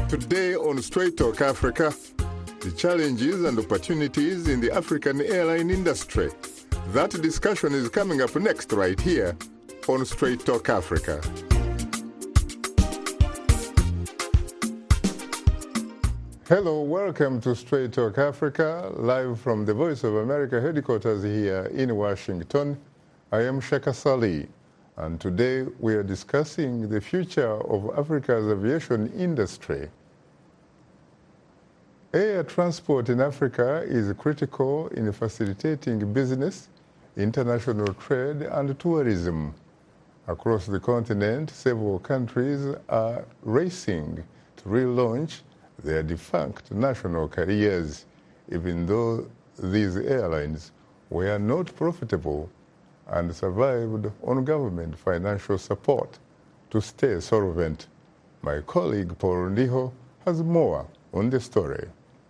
Today on Straight Talk Africa, the challenges and opportunities in the African airline industry. That discussion is coming up next right here on Straight Talk Africa. Hello, welcome to Straight Talk Africa, live from the Voice of America headquarters here in Washington. I am Sheka Salih, and today we are discussing the future of Africa's aviation industry. Air transport in Africa is critical in facilitating business, international trade, and tourism. Across the continent, several countries are racing to relaunch their defunct national carriers, even though these airlines were not profitable and survived on government financial support to stay solvent. My colleague Paul Ndiho has more on the story.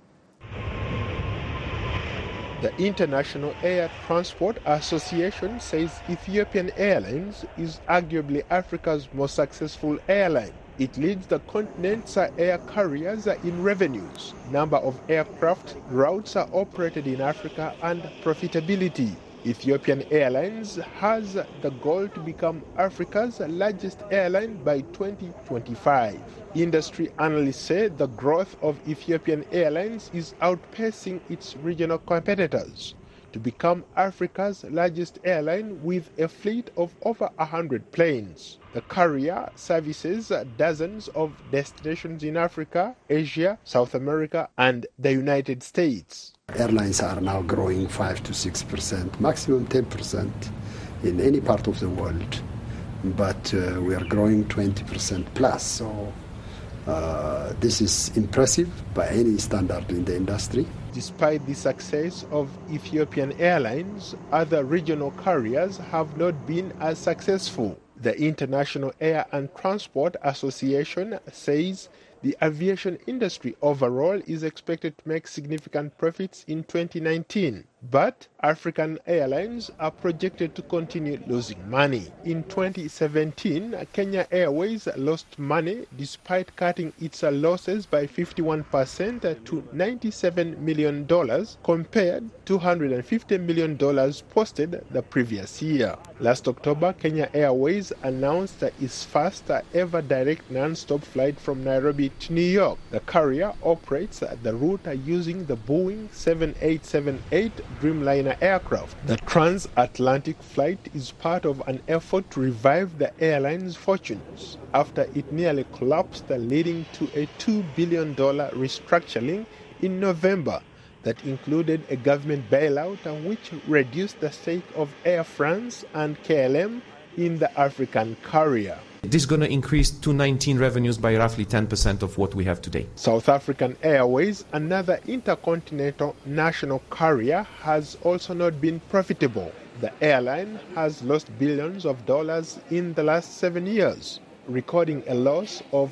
The International Air Transport Association says Ethiopian Airlines is arguably Africa's most successful airline. It leads the continent's air carriers in revenues, number of aircraft, routes are operated in Africa, and profitability. Ethiopian Airlines has the goal to become Africa's largest airline by 2025. Industry analysts say the growth of Ethiopian Airlines is outpacing its regional competitors to become Africa's largest airline with a fleet of over 100 planes. The carrier services dozens of destinations in Africa, Asia, South America, and the United States. Airlines are now growing 5 to 6%, maximum 10% in any part of the world, but we are growing 20% plus. So this is impressive by any standard in the industry. Despite the success of Ethiopian Airlines, other regional carriers have not been as successful. The International Air and Transport Association says the aviation industry overall is expected to make significant profits in 2019, but African airlines are projected to continue losing money. In 2017, Kenya Airways lost money despite cutting its losses by 51% to $97 million compared to $150 million posted the previous year. Last October, Kenya Airways announced its first ever direct non-stop flight from Nairobi to New York. The carrier operates the route using the Boeing 7878 Dreamliner aircraft. The transatlantic flight is part of an effort to revive the airline's fortunes after it nearly collapsed, leading to a $2 billion restructuring in November that included a government bailout which reduced the stake of Air France and KLM in the African carrier. This is going to increase 2019 revenues by roughly 10% of what we have today. South African Airways, another intercontinental national carrier, has also not been profitable. The airline has lost billions of dollars in the last 7 years, recording a loss of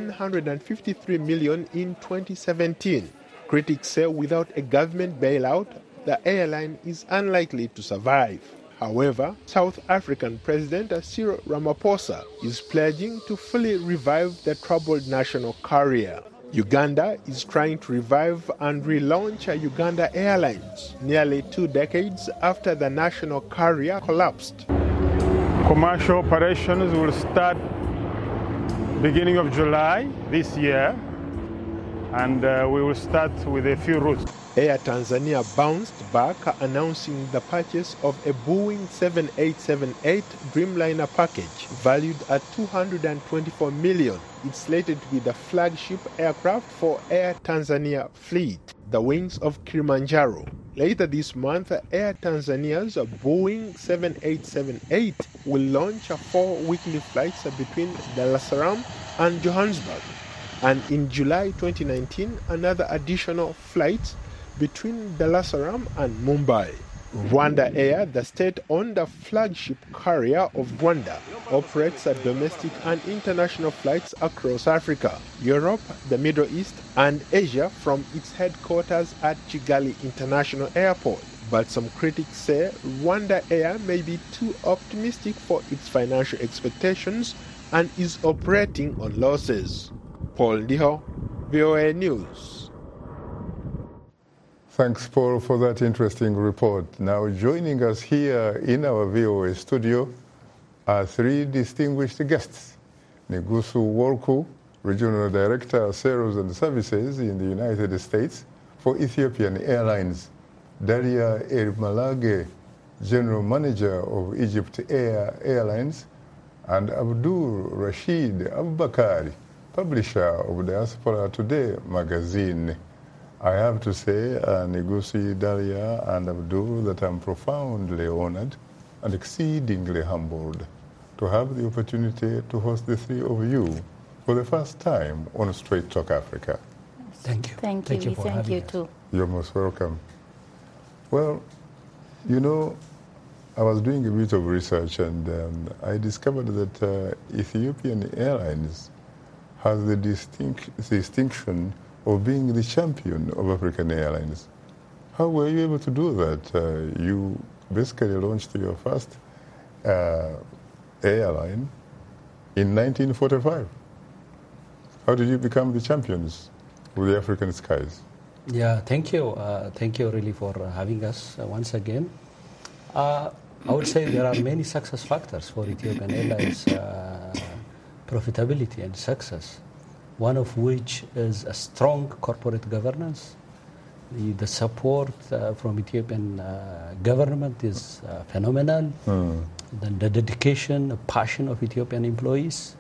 $153 million in 2017. Critics say without a government bailout, the airline is unlikely to survive. However, South African President Cyril Ramaphosa is pledging to fully revive the troubled national carrier. Uganda is trying to revive and relaunch Uganda Airlines, nearly 2 decades after the national carrier collapsed. Commercial operations will start beginning of July this year, and we will start with a few routes. Air Tanzania bounced back, announcing the purchase of a Boeing 7878 Dreamliner package valued at $224 million. It's slated to be the flagship aircraft for Air Tanzania fleet, the wings of Kilimanjaro. Later this month, Air Tanzania's Boeing 7878 will launch 4 weekly flights between Dar es Salaam and Johannesburg. And in July 2019, another additional flight between Dar es Salaam and Mumbai. Rwanda Air, the state-owned flagship carrier of Rwanda, operates domestic and international flights across Africa, Europe, the Middle East, and Asia from its headquarters at Kigali International Airport. But some critics say Rwanda Air may be too optimistic for its financial expectations and is operating on losses. Paul Ndiho, VOA News. Thanks, Paul, for that interesting report. Now, joining us here in our VOA studio are three distinguished guests. Negusu Worku, Regional Director, Sales and Services in the United States for Ethiopian Airlines. Daria El-Malage, General Manager of Egypt Airlines, and Abdul Rashid Abubakari, publisher of Diaspora Today magazine. I have to say, Negusu, Daria, and Abdul, that I'm profoundly honored and exceedingly humbled to have the opportunity to host the three of you for the first time on Straight Talk Africa. Thank you. Thank you. for Thank having you us. too. You're most welcome. Well, you know, I was doing a bit of research and I discovered that Ethiopian Airlines has the distinction of being the champion of African airlines. How were you able to do that? You basically launched your first airline in 1945. How did you become the champions with the African skies? Yeah, thank you. Thank you really for having us once again. I would say there are many success factors for Ethiopian Airlines profitability and success, one of which is a strong corporate governance. The support from Ethiopian government is phenomenal. Then the dedication, the passion of Ethiopian employees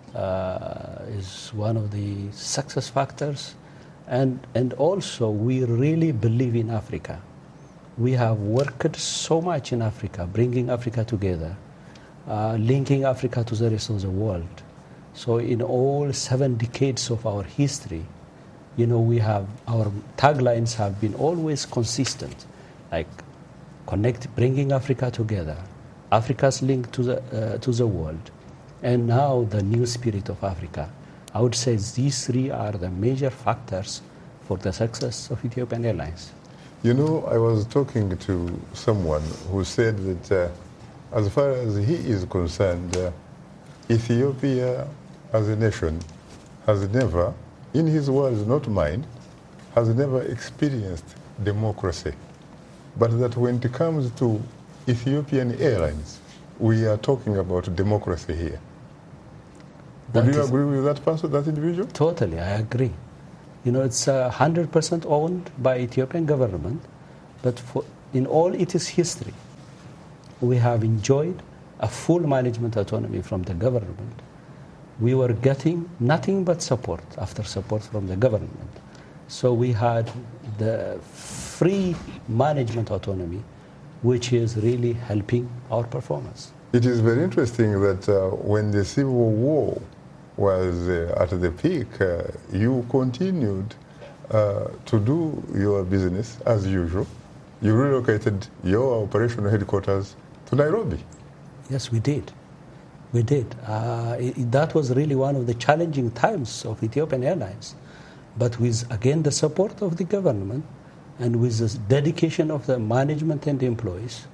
is one of the success factors. And also, we really believe in Africa. We have worked so much in Africa, bringing Africa together, linking Africa to the rest of the world. So in all 7 decades of our history, you know, we have, our taglines have been always consistent, like bringing Africa together, Africa's link to the world, and now the new spirit of Africa. I would say these 3 are the major factors for the success of Ethiopian Airlines. You know, I was talking to someone who said that as far as he is concerned, Ethiopia as a nation has never, in his words, not mine, has never experienced democracy. But that when it comes to Ethiopian Airlines, we are talking about democracy here. Would you agree with that person, that individual? Totally, I agree. You know, it's 100% owned by Ethiopian government, but in all its history, we have enjoyed a full management autonomy from the government. We were getting nothing but support after support from the government. So we had the free management autonomy, which is really helping our performance. It is very interesting that when the Civil War was at the peak, you continued to do your business as usual. You relocated your operational headquarters to Nairobi. Yes, we did. We did. That was really one of the challenging times of Ethiopian Airlines. But with, again, the support of the government and with the dedication of the management and the employees,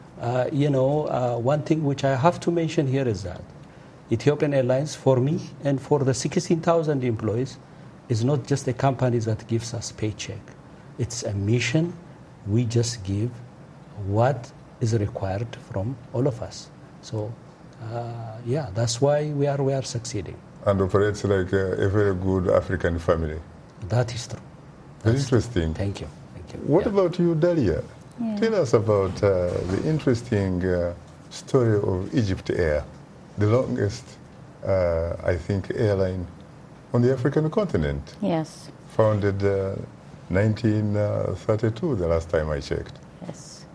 one thing which I have to mention here is that Ethiopian Airlines, for me and for the 16,000 employees, is not just a company that gives us paycheck. It's a mission. We just give what is required from all of us. So, that's why we are succeeding. And operates like a very good African family. That is true. Very interesting. Thank you. What about you, Dalia? Yeah. Tell us about the interesting story of Egypt Air, the longest, I think, airline on the African continent. Yes. Founded 1932, the last time I checked. Yes.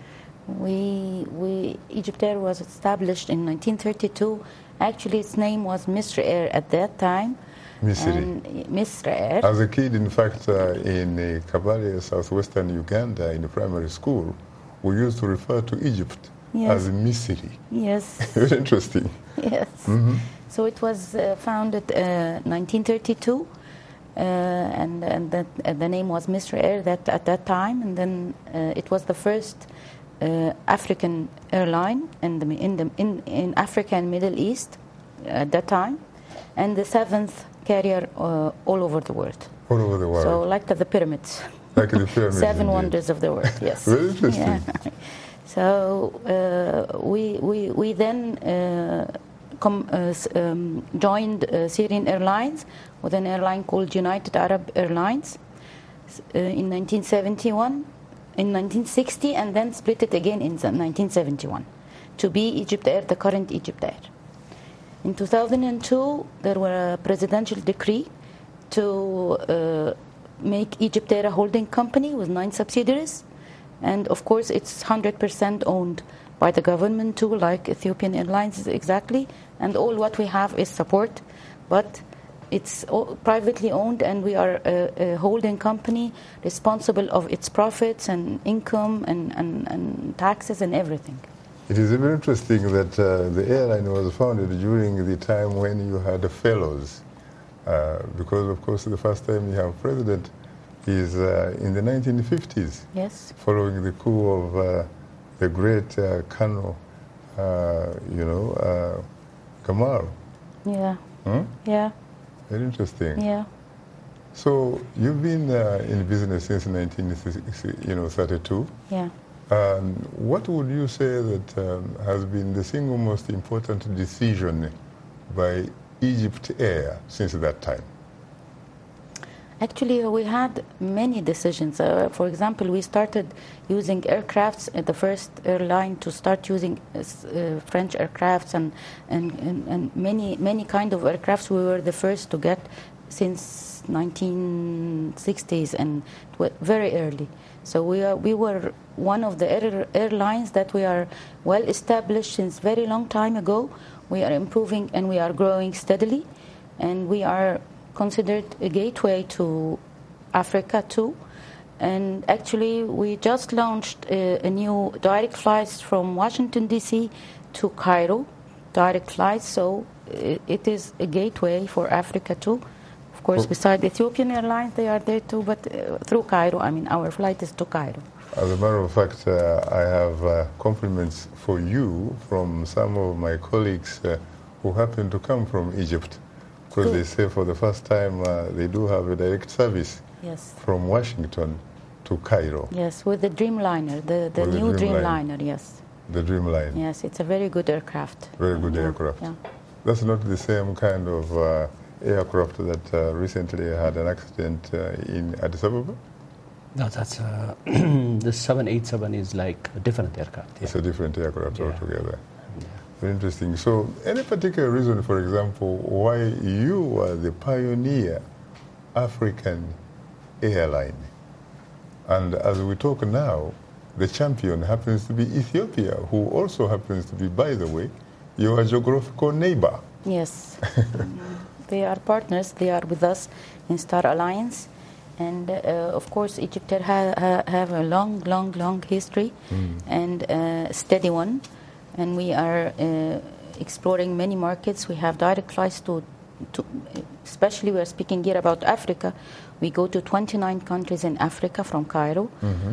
Egypt Air was established in 1932. Actually, its name was Misr Air at that time. Misr Air. As a kid, in fact, in Kabale, southwestern Uganda, in the primary school, we used to refer to Egypt as Misri. Yes. Very interesting. Yes. Mm-hmm. So it was founded 1932, and the name was Misr Air at that time, and then it was the first African airline in Africa and Middle East at that time, and the 7th carrier all over the world. All over the world. So like the pyramids. Like the pyramids. Seven indeed. wonders of the world, yes. Very interesting. Yeah. So we then joined Syrian Airlines with an airline called United Arab Airlines in 1960, and then split it again in 1971 to be Egypt Air, the current Egypt Air. In 2002, there were a presidential decree to make Egypt Air a holding company with 9 subsidiaries. And of course, it's 100% owned by the government too, like Ethiopian Airlines exactly. And all what we have is support, but it's privately owned, and we are a holding company responsible of its profits and income and taxes and everything. It is very interesting that the airline was founded during the time when you had fellows, because of course the first time you have president is in the 1950s. Yes. Following the coup of the great Colonel, Gamal. Yeah. Hmm? Yeah. Very interesting. Yeah. So you've been in business since 1932. Yeah. What would you say that has been the single most important decision by Egypt Air since that time? Actually, we had many decisions. For example, we started using aircrafts, the first airline to start using French aircrafts and many kind of aircrafts. We were the first to get since 1960s and very early. So we were one of the airlines that we are well established since very long time ago. We are improving and we are growing steadily, and we are considered a gateway to Africa too. And actually, we just launched a new direct flights from Washington D.C. to Cairo, direct flights. So it is a gateway for Africa too. Of course, besides Ethiopian Airlines, they are there too, but through Cairo. I mean, our flight is to Cairo. As a matter of fact, I have compliments for you from some of my colleagues who happen to come from Egypt, because they say for the first time they do have a direct service. Yes. From Washington to Cairo. Yes, with the Dreamliner, the new Dreamliner, yes. The Dreamliner. Yes, it's a very good aircraft. Very good aircraft. Yeah. That's not the same kind of aircraft that recently had an accident in Addis Ababa? No, that's the 787 is like a different aircraft. Yeah. It's a different aircraft altogether. Yeah. Very interesting. So, any particular reason, for example, why you were the pioneer African airline? And as we talk now, the champion happens to be Ethiopia, who also happens to be, by the way, your geographical neighbor. Yes. They are partners. They are with us in Star Alliance. And of course, Egypt have a long history and a steady one. And we are exploring many markets. We have direct flights to especially we are speaking here about Africa. We go to 29 countries in Africa from Cairo,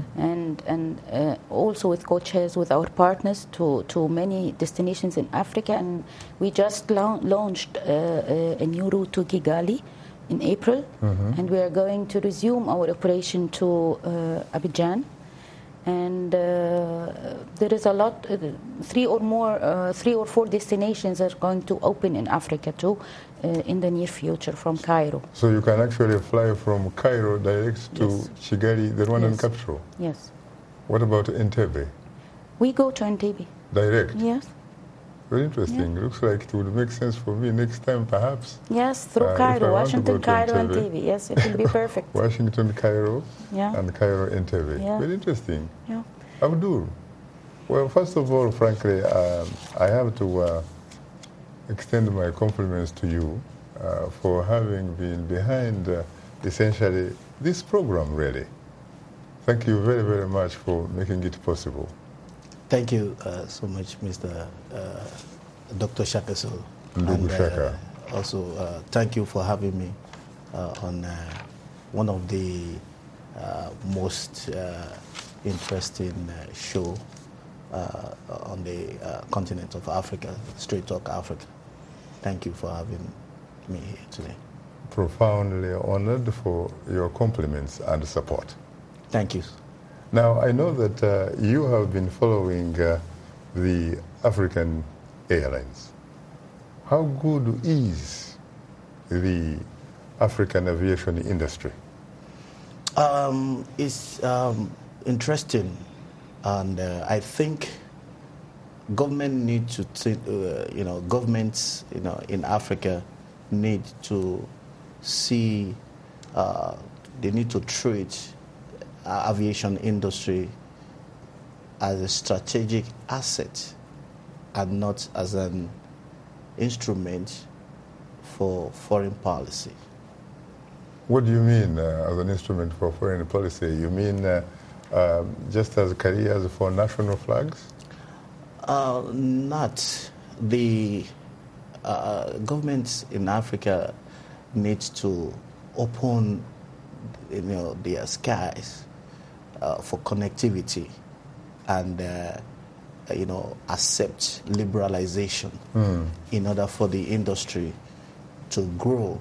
and also with co-chairs with our partners to many destinations in Africa. And we just launched a new route to Kigali in April, and we are going to resume our operation to Abidjan. And there is a lot, 3 or 4 destinations are going to open in Africa too in the near future from Cairo. So you can actually fly from Cairo direct to Kigali, the Rwandan capital? Yes. What about Entebbe? We go to Entebbe. Direct? Yes. Very interesting. Looks like it would make sense for me next time, perhaps. Yes, through Cairo, Washington, Cairo, Entebbe. Yes, it will be perfect. Washington, Cairo, and Cairo, Entebbe. Yeah. Very interesting. Yeah. Abdul, well, first of all, frankly, I have to extend my compliments to you for having been behind, essentially, this program, really. Thank you very, very much for making it possible. Thank you so much, Mr. Dr. Shakaso. Ndugu Shaka. Also, thank you for having me on one of the most interesting show on the continent of Africa, Straight Talk Africa. Thank you for having me here today. profoundly honored for your compliments and support. Thank you. Now, I know that you have been following the African airlines. How good is the African aviation industry? It's interesting, and I think government need to, governments, in Africa need to see, they need to treat aviation industry as a strategic asset and not as an instrument for foreign policy. What do you mean as an instrument for foreign policy? You mean just as carriers for national flags? Not. The governments in Africa need to open their skies for connectivity and accept liberalization in order for the industry to grow.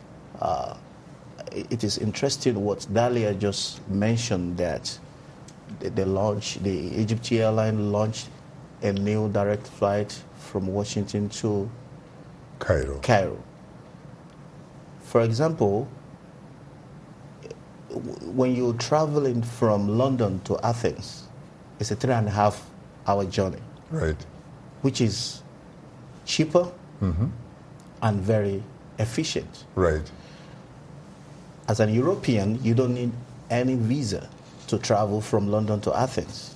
It is interesting what Dalia just mentioned, that the Egypt Airline launched a new direct flight from Washington to Cairo. For example, when you're traveling from London to Athens, it's a 3.5-hour journey. Right. Which is cheaper and very efficient. Right. As an European, you don't need any visa to travel from London to Athens.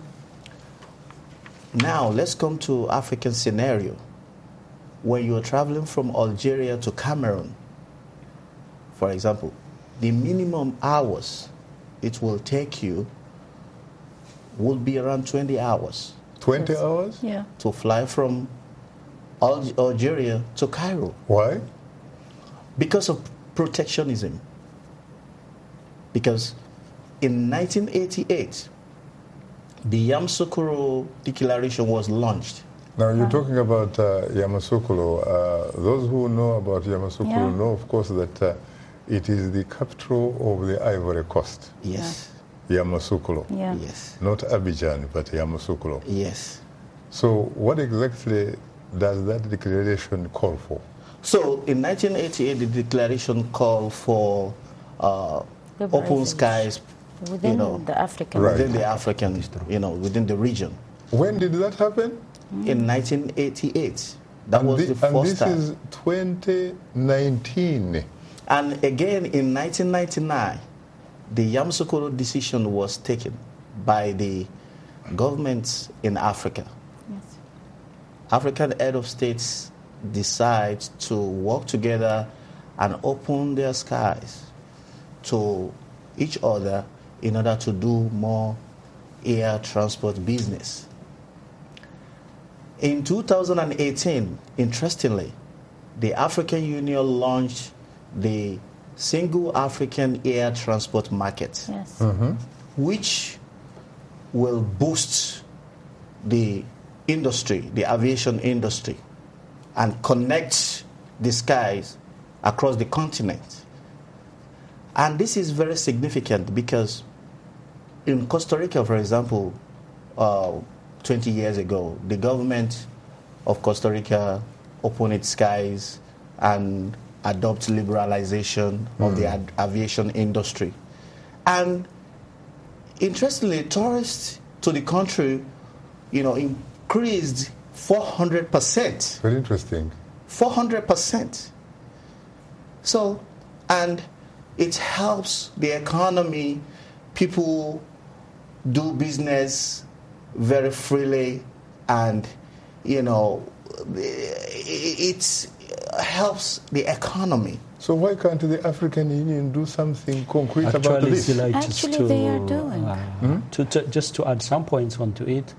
Now, let's come to African scenario. When you're traveling from Algeria to Cameroon, for example, the minimum hours it will take you will be around 20 hours. 20 hours? Yeah. To fly from Algeria to Cairo. Why? Because of protectionism. Because in 1988, the Yamoussoukro Declaration was launched. Now, you're talking about Yamoussoukro. Those who know about Yamoussoukro know, of course, that it is the capital of the Ivory Coast. Yes. Yamoussoukro. Yeah. Yes. Not Abidjan, but Yamoussoukro. Yes. So what exactly does that declaration call for? So in 1988, the declaration called for open skies within the African, within the African, within the region. When did that happen? In 1988. That was the first time. And this is 2019. And again in 1999, the Yamoussoukro decision was taken by the governments in Africa. Yes. African head of states decide to work together and open their skies to each other in order to do more air transport business. In 2018, interestingly, the African Union launched the Single African Air Transport Market, Yes. which will boost the industry, the aviation industry, and connect the skies across the continent. And this is very significant because in Costa Rica, for example, 20 years ago, the government of Costa Rica opened its skies and adopt liberalization of the aviation industry. And interestingly, tourists to the country, increased 400%. Very interesting. 400%. So, and it helps the economy. People do business very freely, and it helps the economy. So why can't the African Union do something concrete about this? Actually, they are doing. Just to add some points onto it,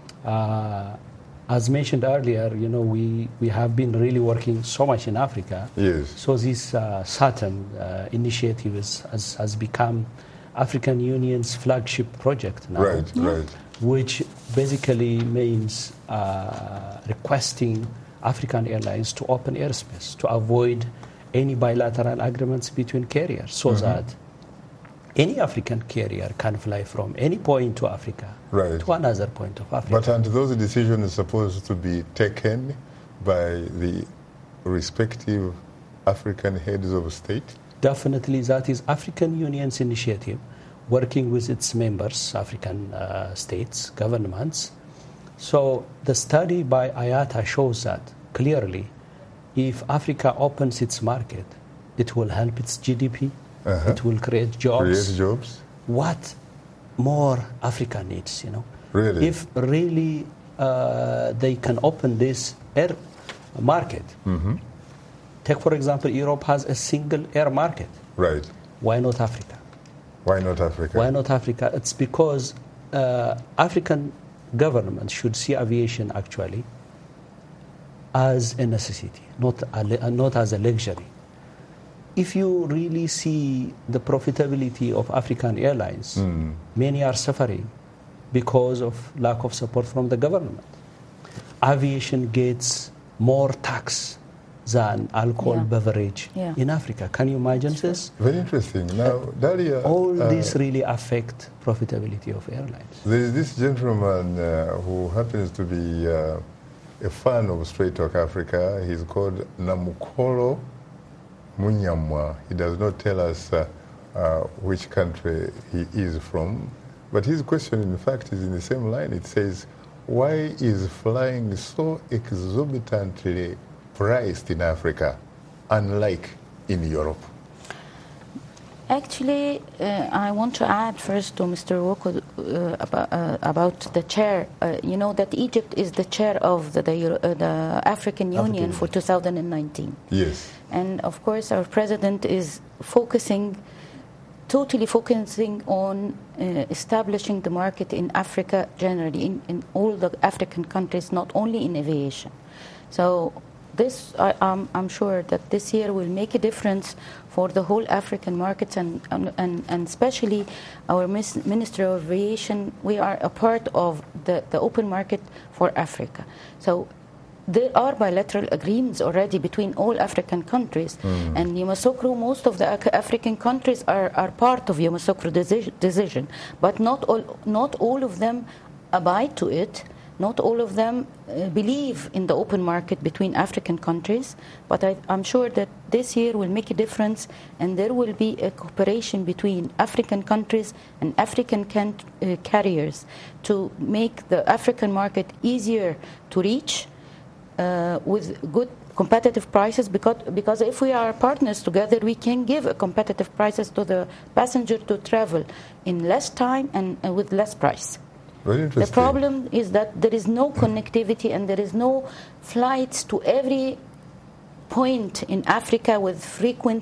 as mentioned earlier, we have been really working so much in Africa. Yes. So this SATM initiative has become African Union's flagship project now. Right, right. Which basically means requesting African airlines to open airspace to avoid any bilateral agreements between carriers so that any African carrier can fly from any point to Africa to another point of Africa. But aren't those decisions supposed to be taken by the respective African heads of state? Definitely, that is African Union's initiative, working with its members, African states, governments. So the study by IATA shows that clearly, if Africa opens its market, it will help its GDP, it will create jobs. What more Africa needs, you know? Really? If really they can open this air market. Take, for example, Europe has a single air market. Right. Why not Africa? Why not Africa? Why not Africa? It's because African governments should see aviation actually as a necessity, not as a luxury. If you really see the profitability of African airlines, many are suffering because of lack of support from the government. Aviation gets more tax than alcohol beverage in Africa. Can you imagine this? Very interesting. Now, Dalia, all this really affect profitability of airlines. There is this gentleman who happens to be a fan of Straight Talk Africa. He's called Namukolo Munyamwa. He does not tell us which country he is from, but his question, in fact, is in the same line. It says, why is flying so exorbitantly priced in Africa, unlike in Europe? Actually, I want to add first to Mr. Woko about the chair. You know that Egypt is the chair of the African Union for 2019. Yes. And of course, our president is totally focusing on establishing the market in Africa generally, in all the African countries, not only in aviation. So this, I'm sure that this year will make a difference for the whole African markets and especially our Ministry of Aviation. We are a part of the open market for Africa. So there are bilateral agreements already between all African countries, and Yamoussoukro, most of the African countries are part of Yamoussoukro decision, but not all of them abide to it. Not all of them believe in the open market between African countries, but I'm sure that this year will make a difference, and there will be a cooperation between African countries and African carriers to make the African market easier to reach with good competitive prices, because if we are partners together, we can give a competitive prices to the passenger to travel in less time and with less price. Very interesting. The problem is that there is no connectivity and there is no flights to every point in Africa with frequent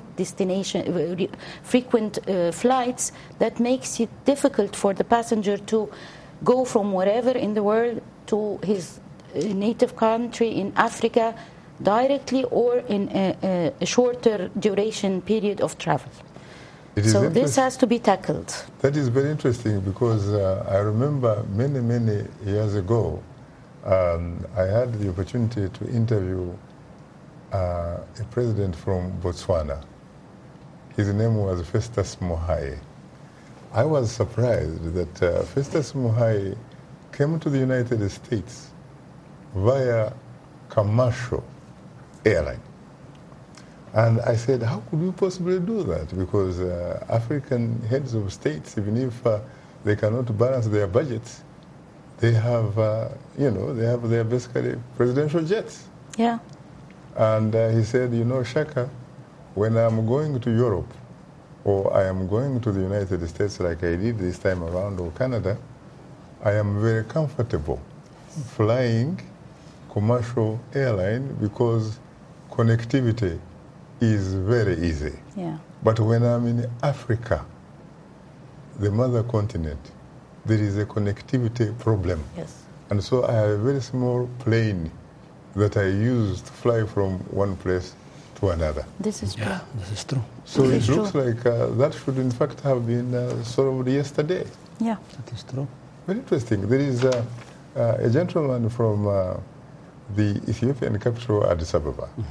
flights. That makes it difficult for the passenger to go from wherever in the world to his native country in Africa directly or in a shorter duration period of travel. So this has to be tackled. That is very interesting because I remember many years ago, I had the opportunity to interview a president from Botswana. His name was Festus Mogae. I was surprised that Festus Mogae came to the United States via commercial airline. And I said, how could we possibly do that? Because African heads of states, even if they cannot balance their budgets, they have, they have their basically presidential jets. Yeah. And he said, Shaka, when I'm going to Europe or I am going to the United States like I did this time around, or Canada, I am very comfortable flying commercial airline because connectivity is very easy. Yeah. But when I'm in Africa, the mother continent, there is a connectivity problem. Yes. And so I have a very small plane that I use to fly from one place to another. This is true. Yeah, this is true. So it looks like that should in fact have been solved yesterday. Yeah. That is true. Very interesting. There is a gentleman from the Ethiopian capital, Addis Ababa.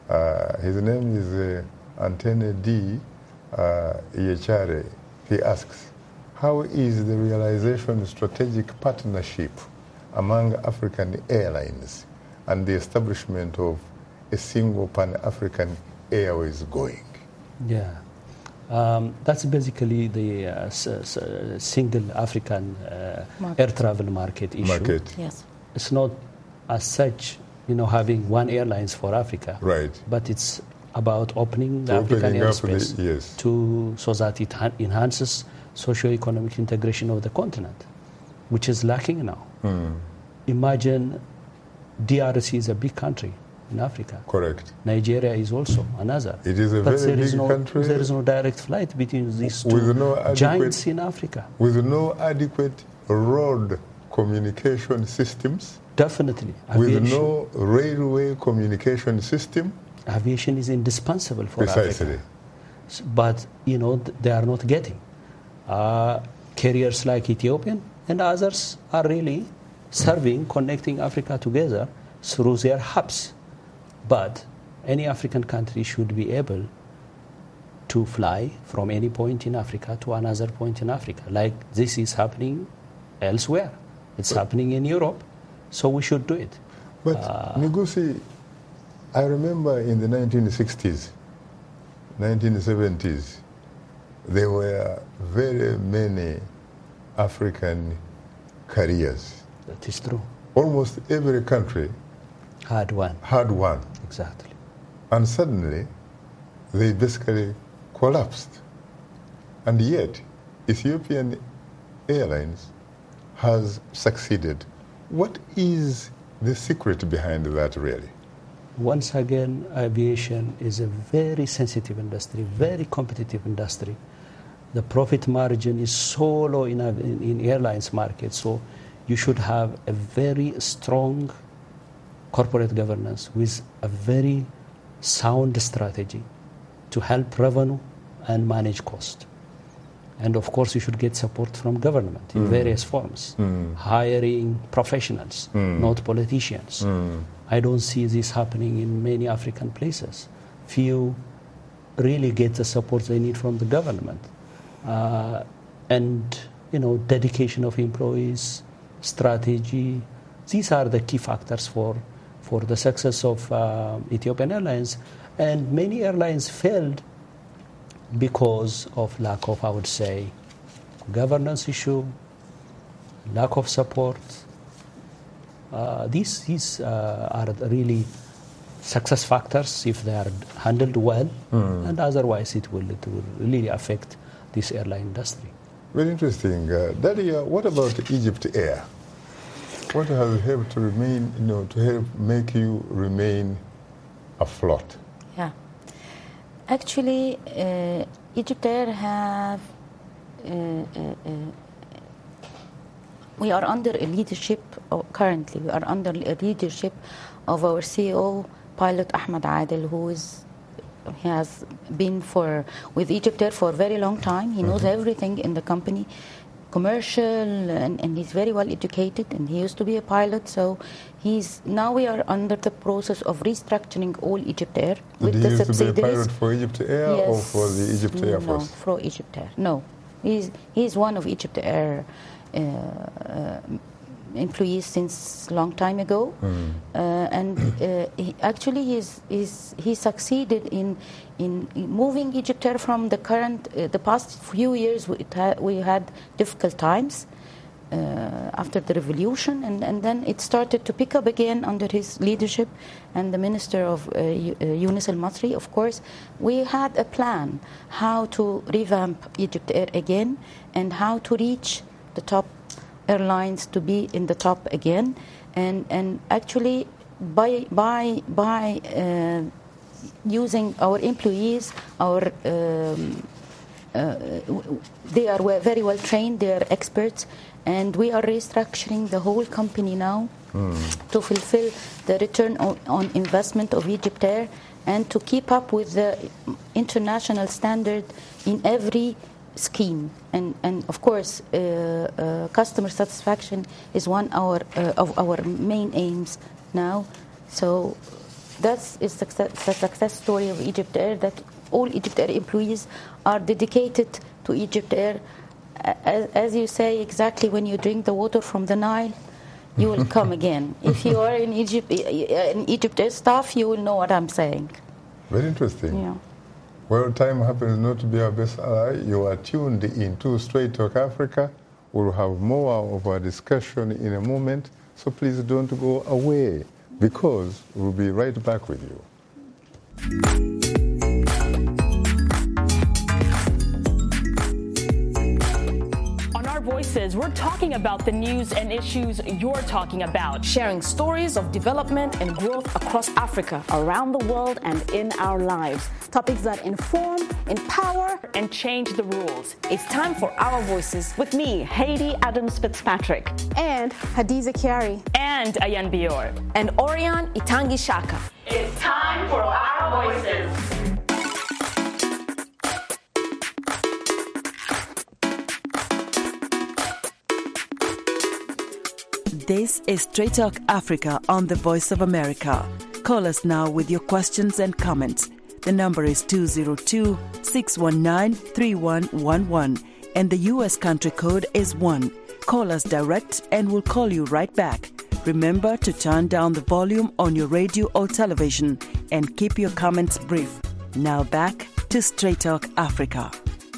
His name is Antene D. Iechare. He asks, how is the realization of strategic partnership among African airlines and the establishment of a single Pan-African Airways going? Yeah. That's basically the single African air travel market issue. Yes. It's not as such, having one airlines for Africa. Right. But it's about opening the African airspace so that it enhances socio-economic integration of the continent, which is lacking now. Imagine DRC is a big country in Africa. Correct. Nigeria is also another. It is a very big country. There is no direct flight between these two giants in Africa. With no adequate road communication systems. Definitely. With no railway communication system. Aviation is indispensable for Precisely. Africa. But, they are not getting. Carriers like Ethiopian and others are really connecting Africa together through their hubs. But any African country should be able to fly from any point in Africa to another point in Africa. Like this is happening elsewhere. It's happening in Europe, so we should do it. But Ngusi, I remember in the 1960s, 1970s, there were very many African carriers. That is true. Almost every country had one. Exactly. And suddenly, they basically collapsed. And yet, Ethiopian Airlines has succeeded. What is the secret behind that, really? Once again, aviation is a very sensitive industry, very competitive industry. The profit margin is so low in airlines market, so you should have a very strong corporate governance with a very sound strategy to help revenue and manage cost. And of course, you should get support from government in various forms, hiring professionals, not politicians. I don't see this happening in many African places. Few really get the support they need from the government. And, dedication of employees, strategy, these are the key factors for the success of Ethiopian Airlines. And many airlines failed because of lack of, I would say, governance issue, lack of support. These are really success factors if they are handled well, and otherwise it will really affect this airline industry. Very interesting. Daria, what about Egypt Air? What has helped to remain, to help make you remain afloat? Yeah. Actually, Egypt Air have, we are under a leadership, currently we are under a leadership of our CEO, pilot Ahmed Adel, he has been with Egypt Air for a very long time. He knows everything in the company, commercial, and he's very well educated, and he used to be a pilot, so now we are under the process of restructuring all Egypt Air with the subsidiaries. He used to be a pilot for Egypt Air or for the Egypt Air Force? No, for Egypt Air. No, he's one of Egypt Air employees since long time ago, and he succeeded in moving Egypt Air from the past few years. We had difficult times after the revolution, and then it started to pick up again under his leadership and the Minister of Yunus al-Masri. Of course, we had a plan how to revamp Egypt Air again and how to reach the top airlines to be in the top again, and actually by using our employees, they are very well trained, they are experts, and we are restructuring the whole company now to fulfill the return on investment of Egypt Air and to keep up with the international standard in every scheme, and of course customer satisfaction is one of our main aims now. So that's the success story of Egypt Air, that all Egypt Air employees are dedicated to Egypt Air. As you say, exactly when you drink the water from the Nile, you will come again. If you are in Egypt Air staff, you will know what I'm saying. Very interesting. Yeah. Well, time happens not to be our best ally. You are tuned into Straight Talk Africa. We'll have more of our discussion in a moment, so please don't go away, because we'll be right back with you. Voices, we're talking about the news and issues you're talking about, sharing stories of development and growth across Africa, around the world, and in our lives. Topics that inform, empower, and change the rules. It's time for Our Voices with me, Haiti Adams Fitzpatrick, and Hadiza Kiari, and Ayan Bior, and Orion Itangi Shaka. It's time for Our Voices. This is Straight Talk Africa on the Voice of America. Call us now with your questions and comments. The number is 202-619-3111 and the U.S. country code is 1. Call us direct and we'll call you right back. Remember to turn down the volume on your radio or television and keep your comments brief. Now back to Straight Talk Africa.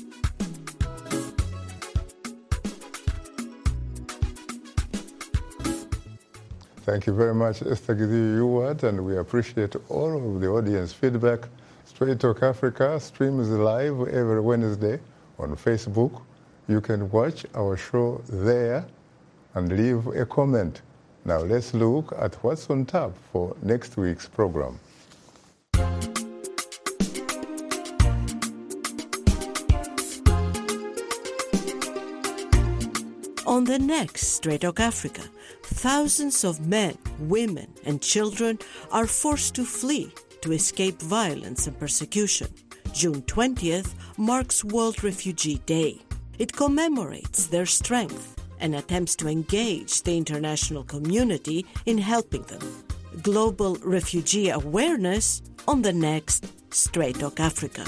Thank you very much, Esther Githiu, and we appreciate all of the audience feedback. Straight Talk Africa streams live every Wednesday on Facebook. You can watch our show there and leave a comment. Now let's look at what's on tap for next week's program. On the next Straight Talk Africa, thousands of men, women, and children are forced to flee to escape violence and persecution. June 20th marks World Refugee Day. It commemorates their strength and attempts to engage the international community in helping them. Global refugee awareness on the next Straight Talk Africa.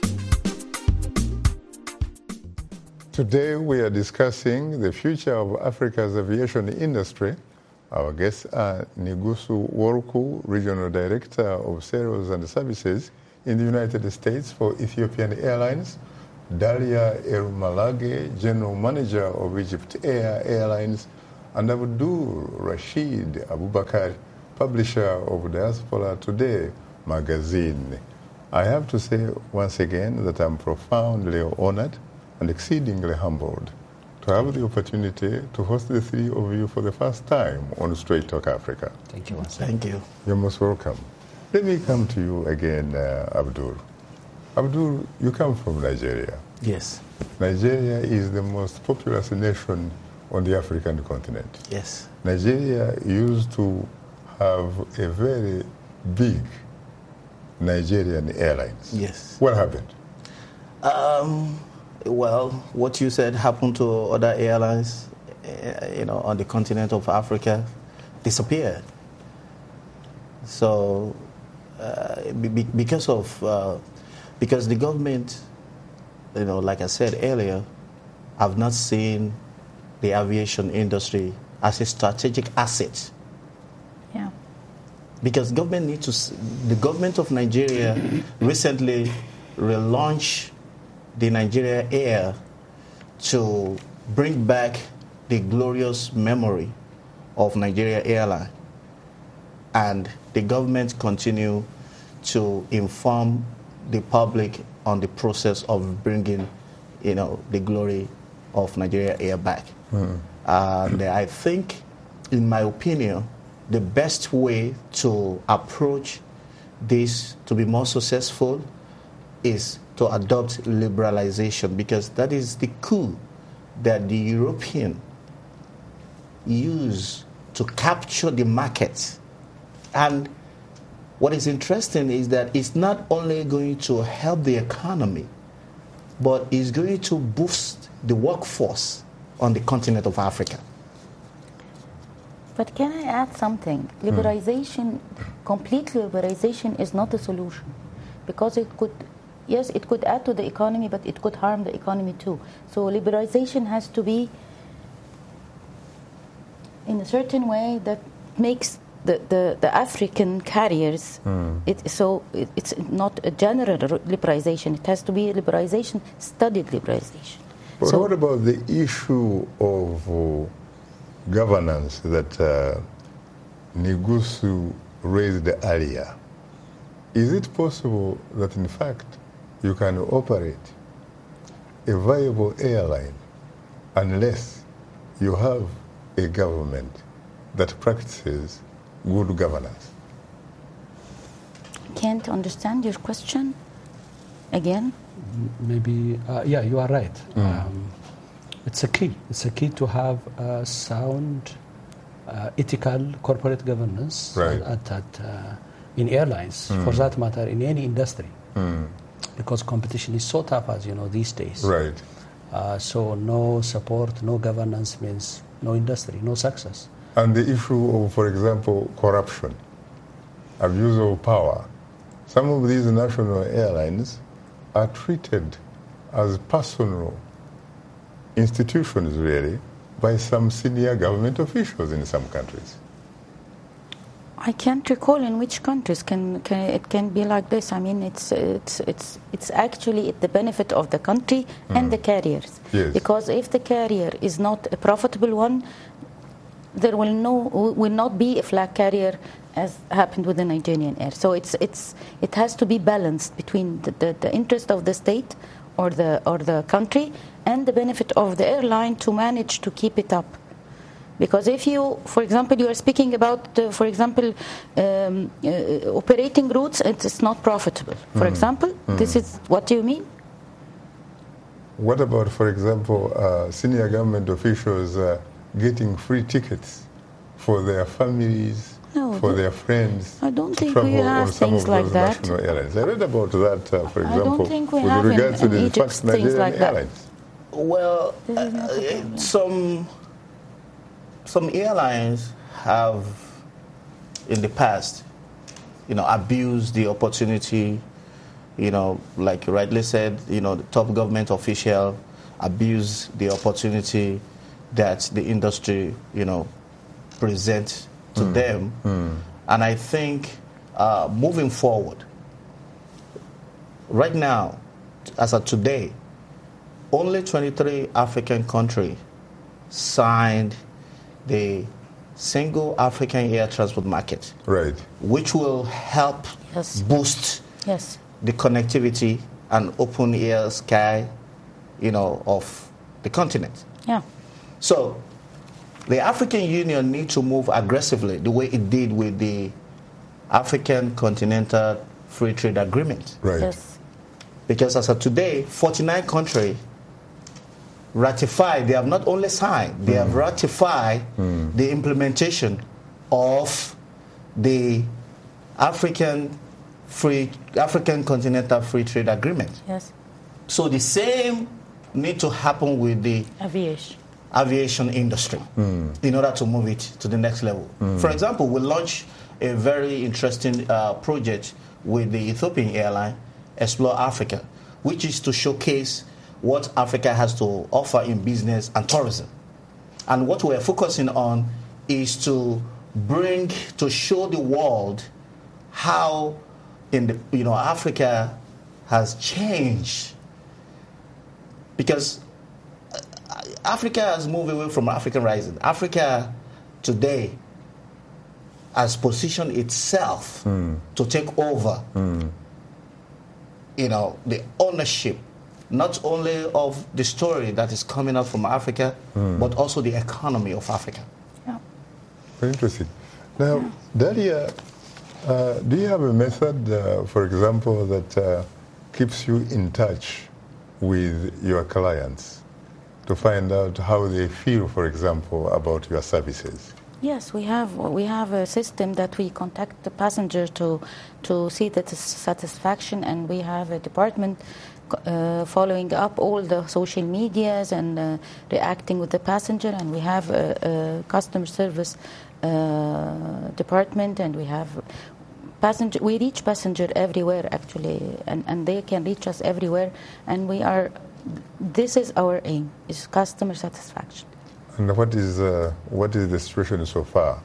Today we are discussing the future of Africa's aviation industry. Our guests are Nigusu Worku, Regional Director of Sales and Services in the United States for Ethiopian Airlines, Dalia El-Malage, General Manager of Egypt Air Airlines, and Abdul Rashid Abubakar, publisher of Diaspora Today magazine. I have to say once again that I'm profoundly honored and exceedingly humbled to have the opportunity to host the three of you for the first time on Straight Talk Africa. Thank you. Thank you. You're most welcome. Let me come to you again, Abdul. Abdul, you come from Nigeria. Yes. Nigeria is the most populous nation on the African continent. Yes. Nigeria used to have a very big Nigerian Airlines. Yes. What happened? Well, what you said happened to other airlines, on the continent of Africa, disappeared. So, because the government, like I said earlier, have not seen the aviation industry as a strategic asset. Yeah. Because the government of Nigeria recently relaunched the Nigeria Air to bring back the glorious memory of Nigeria Airline. And the government continue to inform the public on the process of bringing, the glory of Nigeria Air back. Mm-hmm. And I think, in my opinion, the best way to approach this to be more successful is to adopt liberalization, because that is the coup that the European use to capture the market. And what is interesting is that it's not only going to help the economy, but it's going to boost the workforce on the continent of Africa. But can I add something? Liberalization, complete liberalization is not a solution, because it could, yes, it could add to the economy, but it could harm the economy too. So liberalization has to be in a certain way that makes the African carriers, it's not a general liberalization. It has to be a liberalization, studied liberalization. But so, what about the issue of governance that Nigusu raised earlier? Is it possible that, in fact, you can operate a viable airline unless you have a government that practices good governance? Can't understand your question again? Maybe, yeah, you are right. It's a key. It's a key to have a sound, ethical corporate governance in airlines, for that matter, in any industry. Because competition is so tough, as you know, these days. Right. So no support, no governance means no industry, no success. And the issue of, for example, corruption, abuse of power. Some of these national airlines are treated as personal institutions, really, by some senior government officials in some countries. I can't recall in which countries it can be like this. I mean, it's actually at the benefit of the country and the carriers. Yes. Because if the carrier is not a profitable one, there will not be a flag carrier, as happened with the Nigerian Air. So it has to be balanced between the interest of the state or the country and the benefit of the airline to manage to keep it up. Because if you, for example, you are speaking about, for example, operating routes, it's not profitable. For example, this is what you mean? What about, for example, senior government officials getting free tickets for their families, for their friends? I don't think we have things like that. National airlines. I read about that, for example, I don't think we with have regards to the Egypt first things Nigerian like that. airlines. Well, some airlines have, in the past, abused the opportunity. Like you rightly said, the top government official abused the opportunity that the industry, present to them. And I think moving forward, right now, as of today, only 23 African countries signed the single African air transport market, right, which will help boost the connectivity and open air sky, of the continent. Yeah. So the African Union needs to move aggressively the way it did with the African Continental Free Trade Agreement. Right. Yes. Because as of today, 49 countries ratified, they have not only signed, they have ratified the implementation of the African Continental Free Trade Agreement. Yes. So the same need to happen with the aviation industry in order to move it to the next level. For example, we launched a very interesting project with the Ethiopian airline, Explore Africa, which is to showcase what Africa has to offer in business and tourism. And what we're focusing on is to show the world how Africa has changed. Because Africa has moved away from African rising. Africa today has positioned itself to take over, the ownership, not only of the story that is coming out from Africa, but also the economy of Africa. Yeah. Very interesting. Now, Dalia, do you have a method, for example, that keeps you in touch with your clients to find out how they feel, for example, about your services? Yes, we have a system that we contact the passenger to see that satisfaction, and we have a department following up all the social medias and reacting with the passenger, and we have a customer service department, and we have passenger. We reach passenger everywhere actually, and they can reach us everywhere, and we are. This is our aim: is customer satisfaction. And what is the situation so far?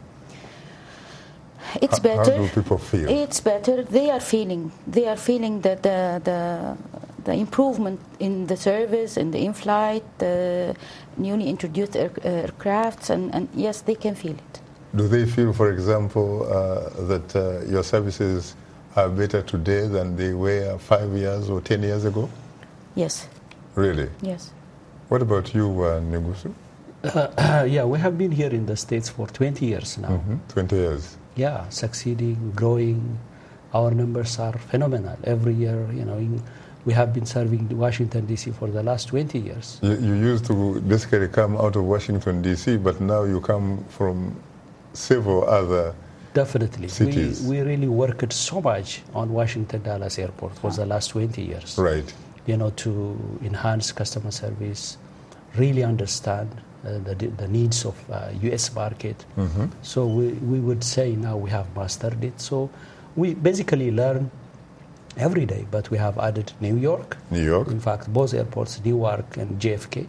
It's better. How do people feel? It's better. They are feeling that the improvement in the service, in the in-flight, the newly introduced aircrafts, and yes, they can feel it. Do they feel, for example, that your services are better today than they were 5 years or 10 years ago? Yes. Really? Yes. What about you, Negusu? Yeah, we have been here in the States for 20 years now. 20 years. Yeah, succeeding, growing. Our numbers are phenomenal. Every year, we have been serving Washington, D.C. for the last 20 years. You used to basically come out of Washington, D.C., but now you come from several other cities. We really worked so much on Washington Dallas Airport for the last 20 years. Right. To enhance customer service, really understand the needs of U.S. market. So we would say now we have mastered it. So we basically learn every day, but we have added New York. In fact, both airports, Newark and JFK.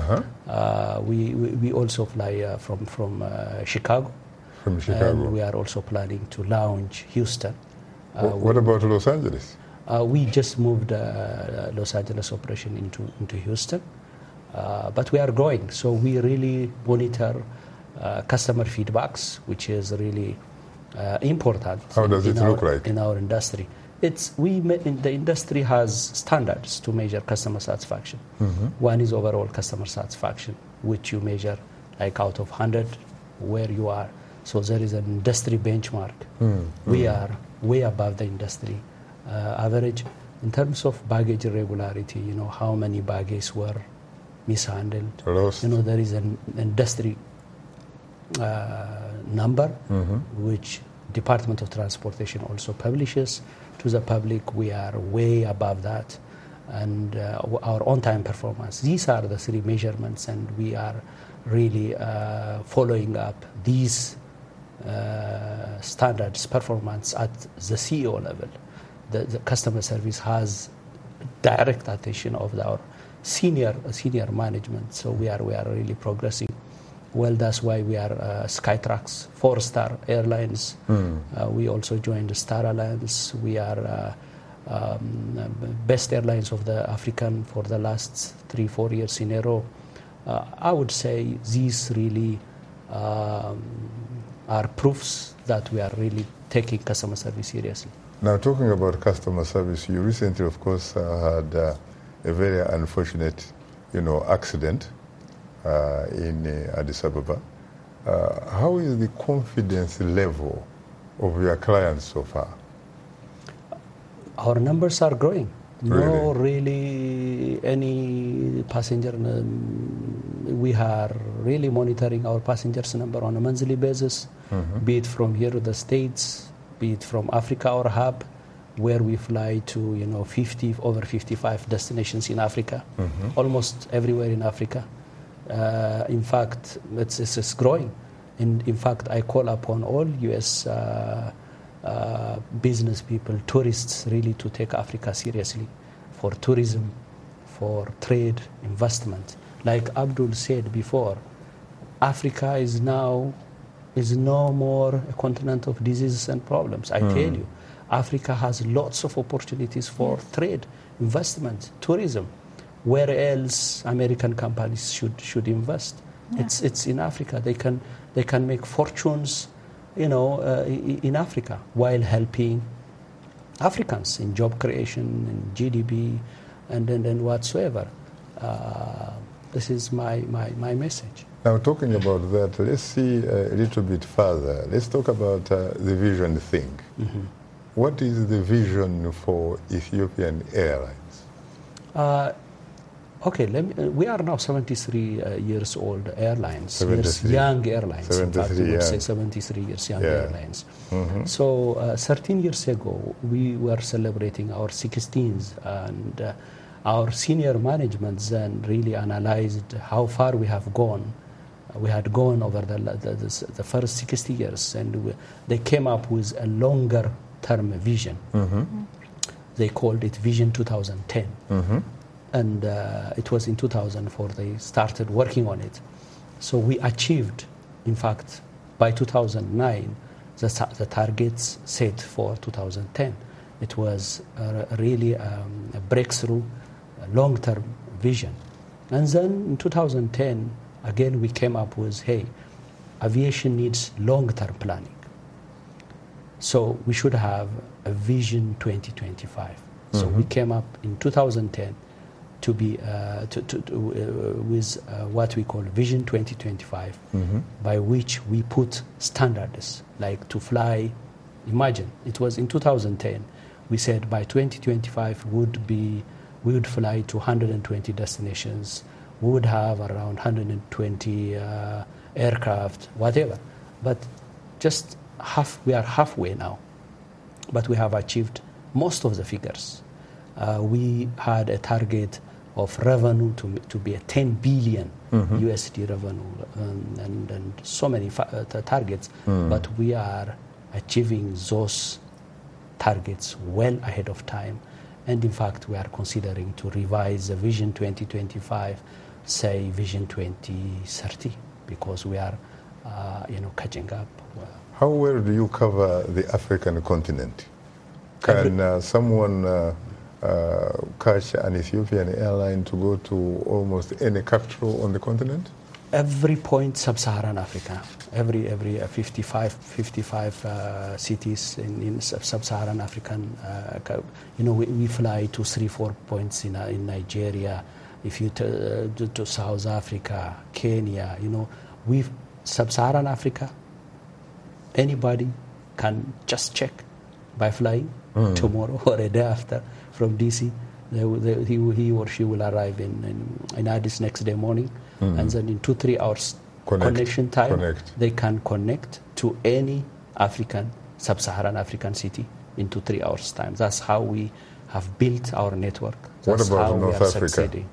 We also fly from Chicago. From Chicago. And we are also planning to launch Houston. What about Los Angeles? We just moved Los Angeles operation into Houston. But we are growing, so we really monitor customer feedbacks, which is really important. How does it look like in our industry? The industry has standards to measure customer satisfaction. One is overall customer satisfaction, which you measure like out of 100 where you are. So there is an industry benchmark. We are way above the industry average in terms of baggage irregularity. How many baggage were mishandled. There is an industry number which Department of Transportation also publishes to the public. We are way above that, and our on-time performance. These are the three measurements, and we are really following up these standards performance at the CEO level. The customer service has direct attention of our senior management, so we are really progressing well. That's why we are Skytrax 4-star airlines. We also joined the Star Alliance. We are best airlines of the African for the last 3-4 years in a row. I would say these really are proofs that we are really taking customer service seriously. Now, talking about customer service, you recently, of course, had a very unfortunate, accident in Addis Ababa. How is the confidence level of your clients so far? Our numbers are growing. Really? No, really, any passenger. We are really monitoring our passengers' number on a monthly basis, be it from here to the States, be it from Africa or hub, where we fly to over 55 destinations in Africa, almost everywhere in Africa. In fact, it's growing. In fact, I call upon all U.S. Business people, tourists, really to take Africa seriously for tourism, for trade, investment. Like Abdul said before, Africa is no more a continent of diseases and problems. I tell you, Africa has lots of opportunities for trade, investment, tourism. Where else American companies should invest? Yeah. It's in Africa. They can make fortunes, in Africa while helping Africans in job creation, in GDP, and whatsoever. This is my message. Now, talking about that, let's see a little bit further. Let's talk about the vision thing. What is the vision for Ethiopian Airlines? Okay, we are now 73 years old airlines. 73. Young airlines. 73, in fact, we would say 73 years young airlines. So 13 years ago, we were celebrating our 16th, and our senior management then really analyzed how far we have gone We had gone over the first 60 years, and they came up with a longer term vision. They called it Vision 2010. And it was in 2004 they started working on it. So we achieved, in fact, by 2009, the targets set for 2010. It was really a breakthrough, a long-term vision. And then in 2010, again, we came up with, hey, aviation needs long-term planning. So we should have a Vision 2025. So we came up in 2010 to be with what we call Vision 2025, by which we put standards, like to fly. Imagine, it was in 2010, we said by 2025 we would fly to 120 destinations, we would have around 120 aircraft, whatever. But just we are halfway now, but we have achieved most of the figures. We had a target of revenue to be a 10 billion USD revenue, and so many targets, but we are achieving those targets well ahead of time. And in fact, we are considering to revise the Vision 2025, say Vision 2030, because we are catching up. How well do you cover the African continent? Can someone catch an Ethiopian airline to go to almost any capital on the continent? Every point sub-Saharan Africa, every 55 cities in sub-Saharan African, we fly to 3-4 points in Nigeria. If you to South Africa, Kenya, sub-Saharan Africa, anybody can just check by flying tomorrow or a day after from DC. He or she will arrive in Addis next day morning, and then in 2-3 hours connection time, they can connect to any sub-Saharan African city in 2-3 hours time. That's how we have built our network. That's what about how North we are Africa? Succeeding.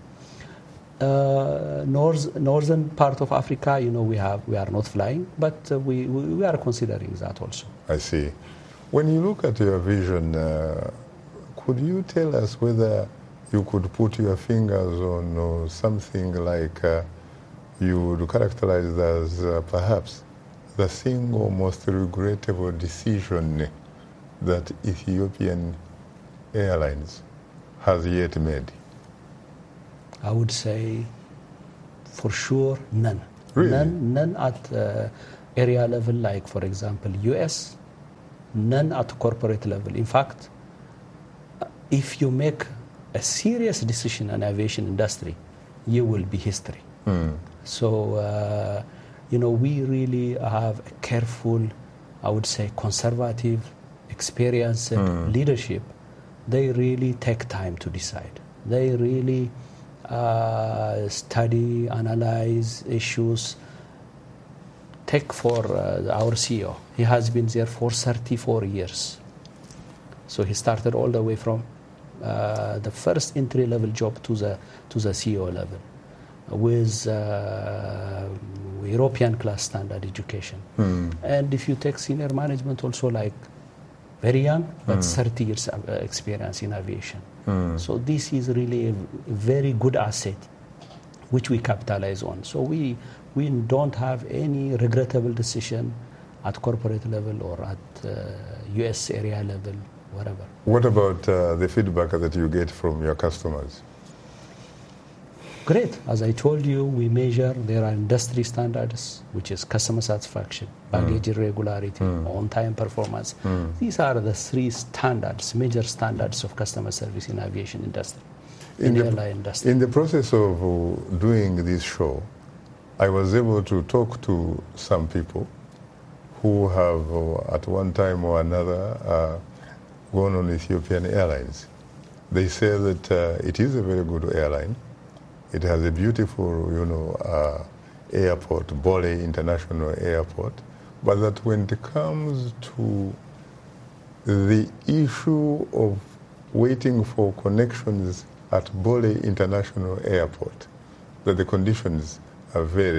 Northern part of Africa, we are not flying, but we are considering that also. I see. When you look at your vision, could you tell us whether you could put your fingers on something like you would characterize as perhaps the single most regrettable decision that Ethiopian Airlines has yet made? I would say for sure none. Really? None at area level, like for example US, none at corporate level. In fact, if you make a serious decision in aviation industry, you will be history. So, we really have a careful, I would say, conservative, experienced leadership. They really take time to decide. They really study, analyze issues. Take for our CEO. He has been there for 34 years. So he started all the way from the first entry-level job to the CEO level with European class standard education. And if you take senior management also, like very young, but 30 years experience in aviation. So this is really a very good asset which we capitalize on. So we don't have any regrettable decision at corporate level or at US area level, whatever. What about the feedback that you get from your customers? Great. As I told you, we measure, there are industry standards, which is customer satisfaction, baggage irregularity, on-time performance. These are the 3 standards, major standards of customer service in aviation industry, in airline industry. In the process of doing this show, I was able to talk to some people who have, at one time or another, gone on Ethiopian Airlines. They say that it is a very good airline. It has a beautiful, airport, Bole International Airport, but that when it comes to the issue of waiting for connections at Bole International Airport, that the conditions are very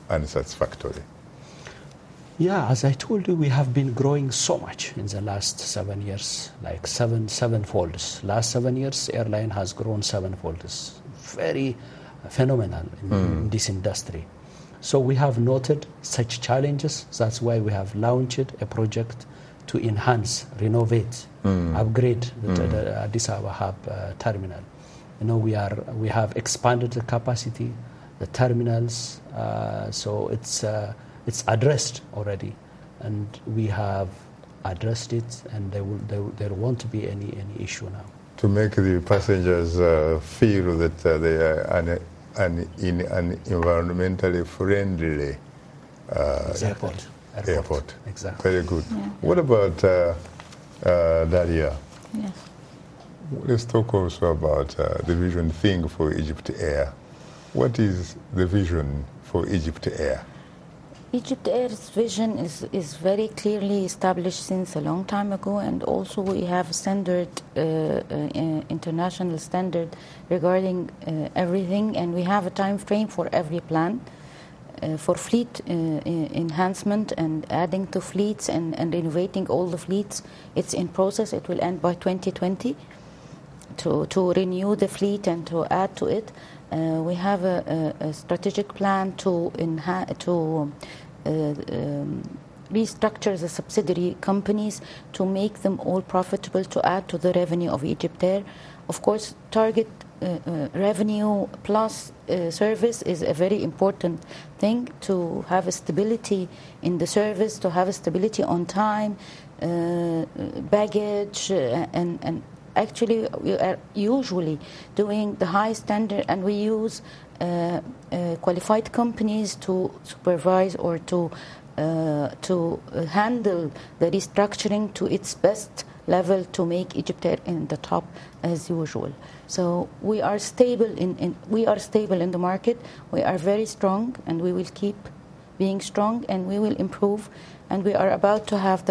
unsatisfactory? Yeah, as I told you, we have been growing so much in the last 7 years, like sevenfolds. Last 7 years, airline has grown sevenfolds. Very phenomenal in this industry. So we have noted such challenges. That's why we have launched a project to enhance, renovate, upgrade the Addis Ababa hub terminal. We have expanded the capacity, the terminals. So it's addressed already, and we have addressed it, and there won't be any issue now. To make the passengers feel that they are in an environmentally friendly airport. Exactly. Very good. Yeah. What about Dalia? Yes. Let's talk also about the vision thing for Egypt Air. What is the vision for Egypt Air? Egypt Air's vision is very clearly established since a long time ago, and also we have standard, international standard regarding everything, and we have a time frame for every plan for fleet enhancement and adding to fleets and renovating all the fleets. It's in process. It will end by 2020 to renew the fleet and to add to it. We have a strategic plan to restructure the subsidiary companies to make them all profitable, to add to the revenue of Egypt Air. Of course, target revenue plus service is a very important thing, to have a stability in the service, to have a stability on time, baggage, and actually we are usually doing the high standard, and we use qualified companies to supervise or to handle the restructuring to its best level to make Egypt Air in the top as usual. So we are stable in the market. We are very strong, and we will keep being strong, and we will improve. And we are about to have the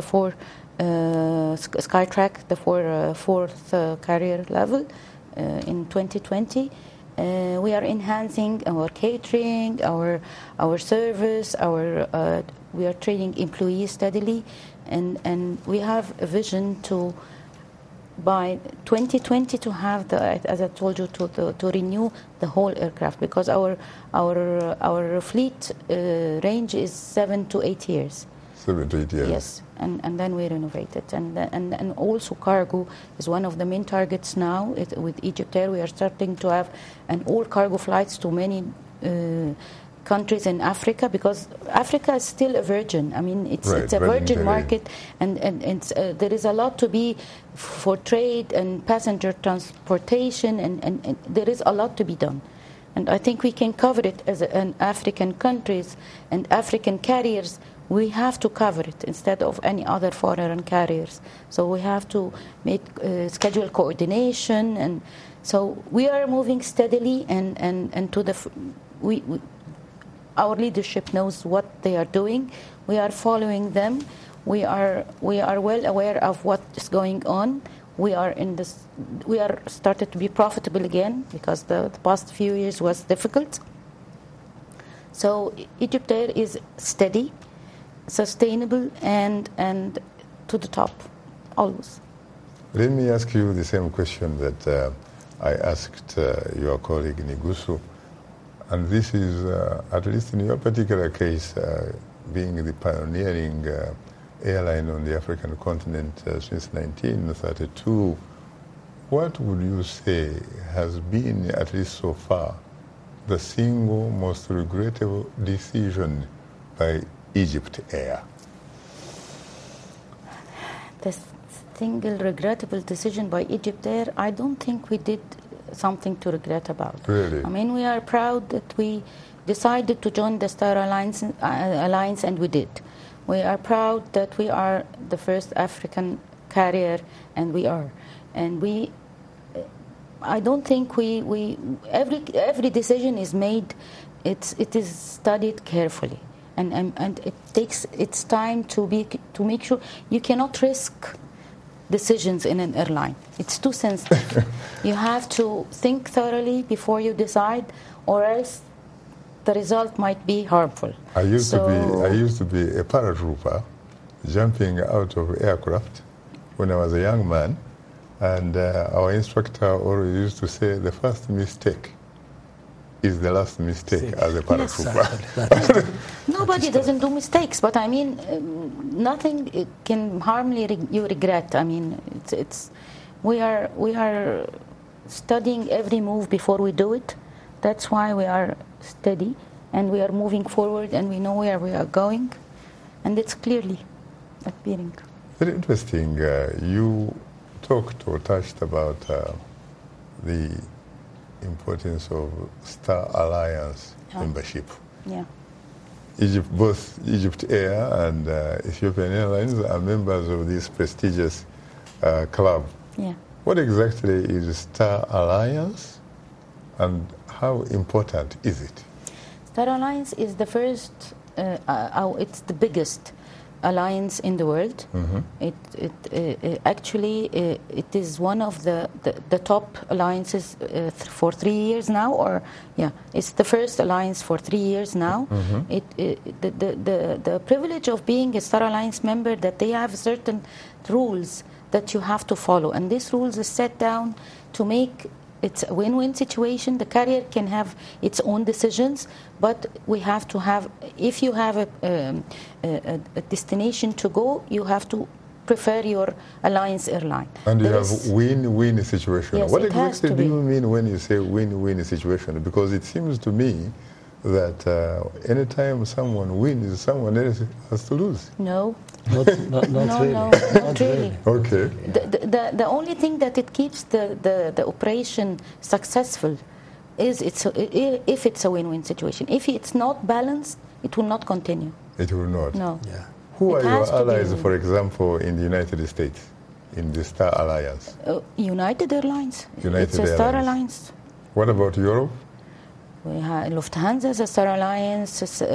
Skytrax, the fourth carrier level in 2020. We are enhancing our catering, our service, we are training employees steadily, and we have a vision to, by 2020, to have as I told you, to renew the whole aircraft, because our fleet range is 7 to 8 years. 7 to 8 years. Yes, and then we renovate it, and also cargo is one of the main targets now. With Egypt Air, we are starting to have all cargo flights to many countries in Africa, because Africa is still a virgin. I mean, it's a virgin market, and it's, there is a lot to be for trade and passenger transportation, and there is a lot to be done. And I think we can cover it as African countries and African carriers. We have to cover it instead of any other foreign carriers. So we have to make schedule coordination, and so we are moving steadily, and to the our leadership knows what they are doing. We are following them. We are well aware of what is going on. We are started to be profitable again, because the past few years was difficult. So Egypt Air is steady, sustainable, and to the top, always. Let me ask you the same question that I asked your colleague Nigusu, and this is, at least in your particular case, being the pioneering airline on the African continent since 1932, what would you say has been, at least so far, the single most regrettable decision by Egypt Air? The single regrettable decision by Egypt Air, I don't think we did something to regret about. Really? I mean, we are proud that we decided to join the Star Alliance, and we did. We are proud that we are the first African carrier, and we are. And I don't think every decision is made, it is studied carefully. And it takes its time to make sure. You cannot risk decisions in an airline. It's too sensitive. You have to think thoroughly before you decide, or else the result might be harmful. I used to be a paratrooper, jumping out of aircraft when I was a young man, and our instructor always used to say the first mistake is the last mistake as a paratrooper. Yes, nobody doesn't do mistakes, but I mean, nothing can harm you regret. I mean, we are studying every move before we do it. That's why we are steady and we are moving forward and we know where we are going, and it's clearly appearing. Very interesting. You talked or touched about the importance of Star Alliance membership. Yeah. Both Egypt Air and Ethiopian Airlines are members of this prestigious club. Yeah. What exactly is Star Alliance and how important is it? Star Alliance is the first, it's the biggest alliance in the world. Mm-hmm. Actually, it is one of the top alliances for 3 years now, or it's the first alliance for 3 years now. Mm-hmm. The privilege of being a Star Alliance member, that they have certain rules that you have to follow, and these rules are set down to make it's a win-win situation. The carrier can have its own decisions, but we have to have, if you have a destination to go, you have to prefer your alliance airline. And you have win-win situation. Yes, what exactly do you mean when you say win-win situation? Because it seems to me that anytime someone wins, someone else has to lose. No. Not really. No, not really. Okay. The only thing that it keeps the operation successful is if it's a win-win situation. If it's not balanced, it will not continue. It will not? No. Yeah. Who are your allies, for example, in the United States, in the Star Alliance? United Airlines. It's a Star Alliance. What about Europe? We have Lufthansa is a Star Alliance,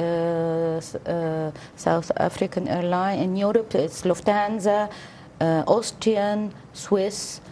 South African airline. In Europe, it's Lufthansa, Austrian, Swiss,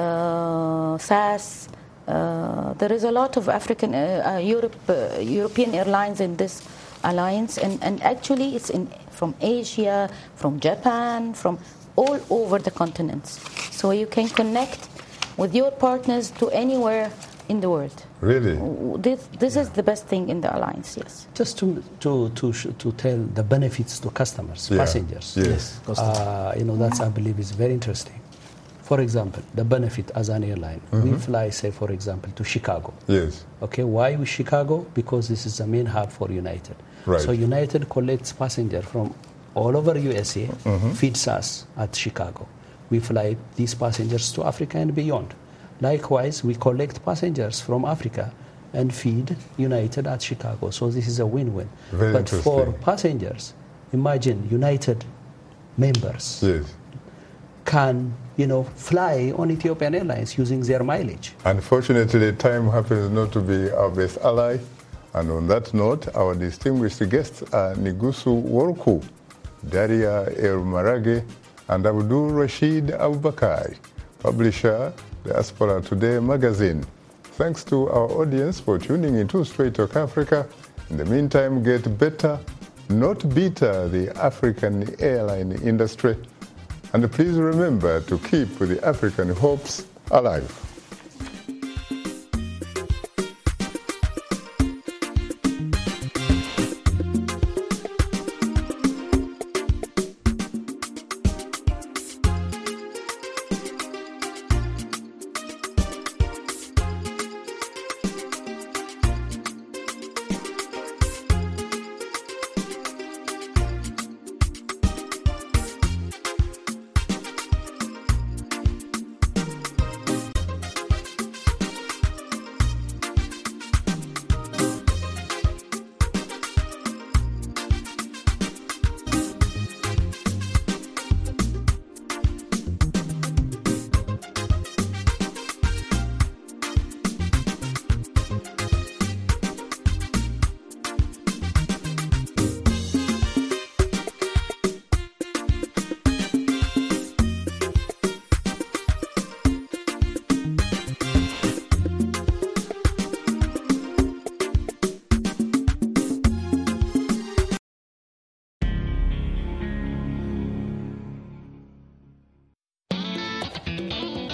SAS. There is a lot of African, European airlines in this alliance, and actually it's from Asia, from Japan, from all over the continents. So you can connect with your partners to anywhere in the world. Really? This is the best thing in the alliance, yes. Just to tell the benefits to customers, passengers. Yes. That's, I believe, is very interesting. For example, the benefit as an airline, we fly, say, for example, to Chicago. Yes. Okay, why Chicago? Because this is the main hub for United. Right. So United collects passengers from all over USA, feeds us at Chicago. We fly these passengers to Africa and beyond. Likewise, we collect passengers from Africa and feed United at Chicago. So this is a win-win. But for passengers, imagine United members can, fly on Ethiopian Airlines using their mileage. Unfortunately, time happens not to be our best ally. And on that note, our distinguished guests are Nigusu Worku, Daria El Marage, and Abdul Rashid Abubakar, publisher, Diaspora Today magazine. Thanks to our audience for tuning into Straight Talk Africa. In the meantime, get better, not bitter, the African airline industry. And please remember to keep the African hopes alive.